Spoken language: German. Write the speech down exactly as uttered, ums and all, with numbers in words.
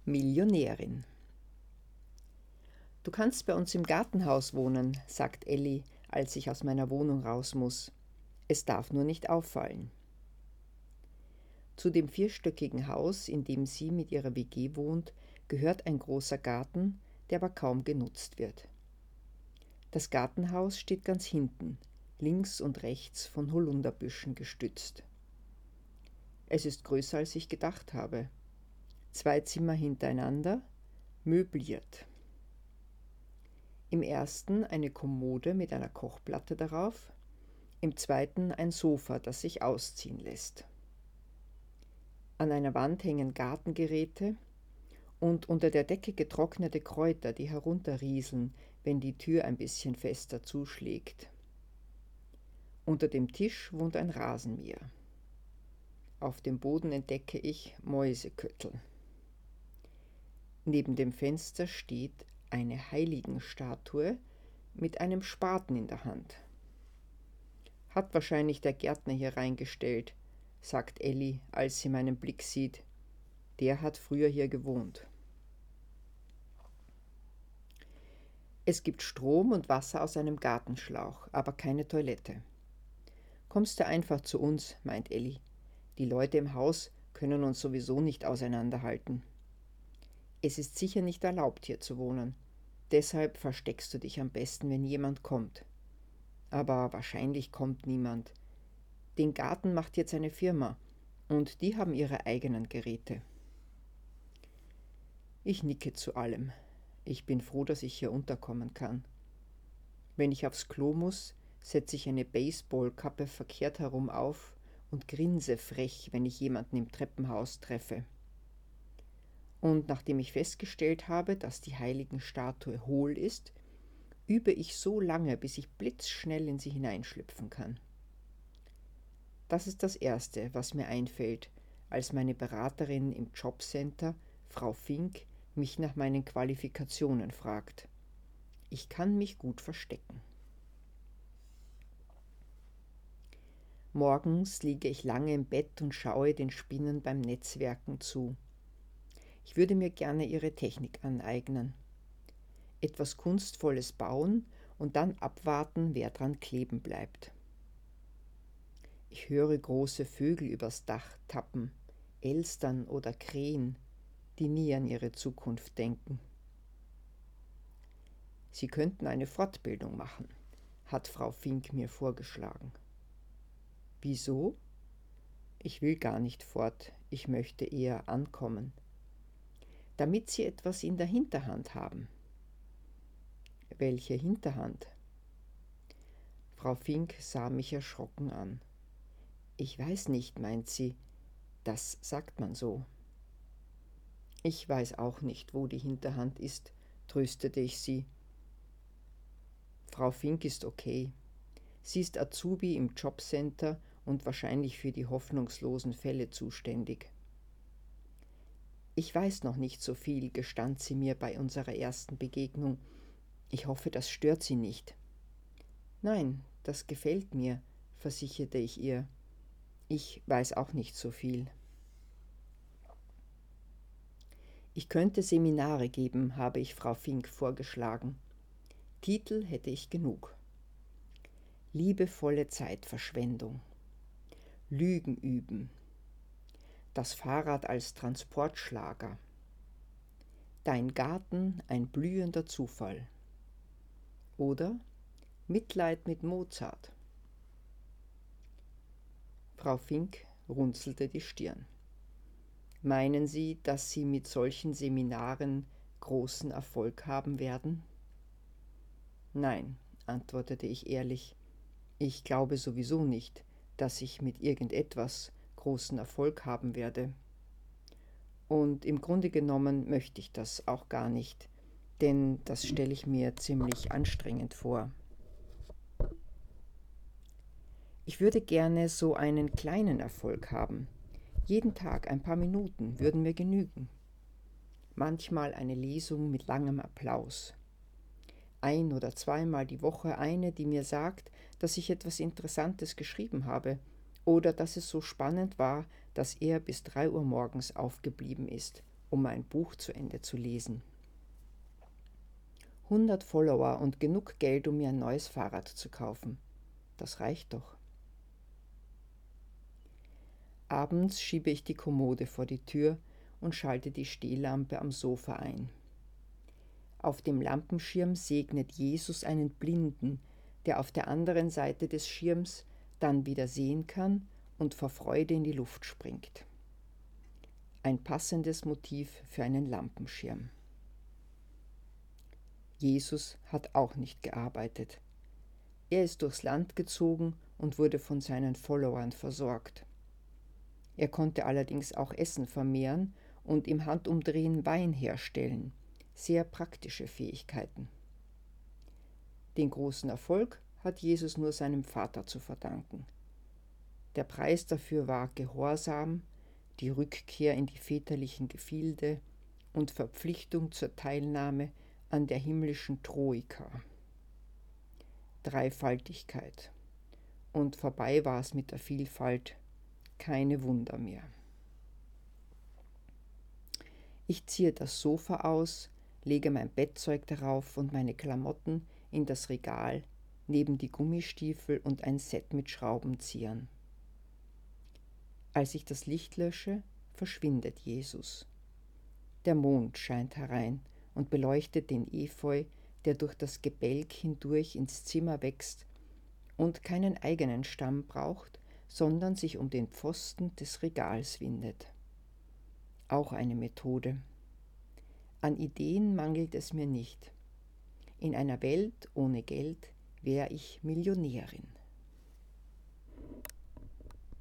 Millionärin. »Du kannst bei uns im Gartenhaus wohnen«, sagt Elli, als ich aus meiner Wohnung raus muss. »Es darf nur nicht auffallen.« Zu dem vierstöckigen Haus, in dem sie mit ihrer W G wohnt, gehört ein großer Garten, der aber kaum genutzt wird. Das Gartenhaus steht ganz hinten, links und rechts von Holunderbüschen gestützt. Es ist größer, als ich gedacht habe. Zwei Zimmer hintereinander, möbliert. Im ersten eine Kommode mit einer Kochplatte darauf, im zweiten ein Sofa, das sich ausziehen lässt. An einer Wand hängen Gartengeräte und unter der Decke getrocknete Kräuter, die herunterrieseln, wenn die Tür ein bisschen fester zuschlägt. Unter dem Tisch wohnt ein Rasenmäher. Auf dem Boden entdecke ich Mäuseköttel. Neben dem Fenster steht eine Heiligenstatue mit einem Spaten in der Hand. Hat wahrscheinlich der Gärtner hier reingestellt, sagt Elli, als sie meinen Blick sieht. Der hat früher hier gewohnt. Es gibt Strom und Wasser aus einem Gartenschlauch, aber keine Toilette. Kommst du einfach zu uns, meint Elli. Die Leute im Haus können uns sowieso nicht auseinanderhalten. Es ist sicher nicht erlaubt, hier zu wohnen. Deshalb versteckst du dich am besten, wenn jemand kommt. Aber wahrscheinlich kommt niemand. Den Garten macht jetzt eine Firma und die haben ihre eigenen Geräte. Ich nicke zu allem. Ich bin froh, dass ich hier unterkommen kann. Wenn ich aufs Klo muss, setze ich eine Baseballkappe verkehrt herum auf und grinse frech, wenn ich jemanden im Treppenhaus treffe. Und nachdem ich festgestellt habe, dass die Heiligenstatue hohl ist, übe ich so lange, bis ich blitzschnell in sie hineinschlüpfen kann. Das ist das Erste, was mir einfällt, als meine Beraterin im Jobcenter, Frau Fink, mich nach meinen Qualifikationen fragt. Ich kann mich gut verstecken. Morgens liege ich lange im Bett und schaue den Spinnen beim Netzwerken zu. Ich würde mir gerne ihre Technik aneignen. Etwas Kunstvolles bauen und dann abwarten, wer dran kleben bleibt. Ich höre große Vögel übers Dach tappen, Elstern oder Krähen, die nie an ihre Zukunft denken. Sie könnten eine Fortbildung machen, hat Frau Fink mir vorgeschlagen. Wieso? Ich will gar nicht fort, ich möchte eher ankommen. Damit Sie etwas in der Hinterhand haben. Welche Hinterhand? Frau Fink sah mich erschrocken an. Ich weiß nicht, meint sie, das sagt man so. Ich weiß auch nicht, wo die Hinterhand ist, tröstete ich sie. Frau Fink ist okay. Sie ist Azubi im Jobcenter und wahrscheinlich für die hoffnungslosen Fälle zuständig. Ich weiß noch nicht so viel, gestand sie mir bei unserer ersten Begegnung. Ich hoffe, das stört Sie nicht. Nein, das gefällt mir, versicherte ich ihr. Ich weiß auch nicht so viel. Ich könnte Seminare geben, habe ich Frau Fink vorgeschlagen. Titel hätte ich genug. Liebevolle Zeitverschwendung. Lügen üben. Das Fahrrad als Transportschlager. Dein Garten ein blühender Zufall. Oder Mitleid mit Mozart. Frau Fink runzelte die Stirn. Meinen Sie, dass Sie mit solchen Seminaren großen Erfolg haben werden? Nein, antwortete ich ehrlich. Ich glaube sowieso nicht, dass ich mit irgendetwas großen Erfolg haben werde. Und im Grunde genommen möchte ich das auch gar nicht, denn das stelle ich mir ziemlich anstrengend vor. Ich würde gerne so einen kleinen Erfolg haben. Jeden Tag ein paar Minuten würden mir genügen. Manchmal eine Lesung mit langem Applaus. Ein- oder zweimal die Woche eine, die mir sagt, dass ich etwas Interessantes geschrieben habe oder dass es so spannend war, dass er bis drei Uhr morgens aufgeblieben ist um mein Buch zu Ende zu lesen. hundert Follower und genug Geld, um mir ein neues Fahrrad zu kaufen. Das reicht doch. Abends schiebe ich die Kommode vor die Tür und schalte die Stehlampe am Sofa ein. Auf dem Lampenschirm segnet Jesus einen Blinden, der auf der anderen Seite des Schirms dann wieder sehen kann und vor Freude in die Luft springt. Ein passendes Motiv für einen Lampenschirm. Jesus hat auch nicht gearbeitet. Er ist durchs Land gezogen und wurde von seinen Followern versorgt. Er konnte allerdings auch Essen vermehren und im Handumdrehen Wein herstellen. Sehr praktische Fähigkeiten. Den großen Erfolg hat Jesus nur seinem Vater zu verdanken. Der Preis dafür war Gehorsam, die Rückkehr in die väterlichen Gefilde und Verpflichtung zur Teilnahme an der himmlischen Troika. Dreifaltigkeit. Und vorbei war es mit der Vielfalt, keine Wunder mehr. Ich ziehe das Sofa aus, lege mein Bettzeug darauf und meine Klamotten in das Regal neben die Gummistiefel und ein Set mit Schraubenziehern. Als ich das Licht lösche, verschwindet Jesus. Der Mond scheint herein und beleuchtet den Efeu, der durch das Gebälk hindurch ins Zimmer wächst und keinen eigenen Stamm braucht, sondern sich um den Pfosten des Regals windet. Auch eine Methode. An Ideen mangelt es mir nicht. In einer Welt ohne Geld wäre ich Millionärin.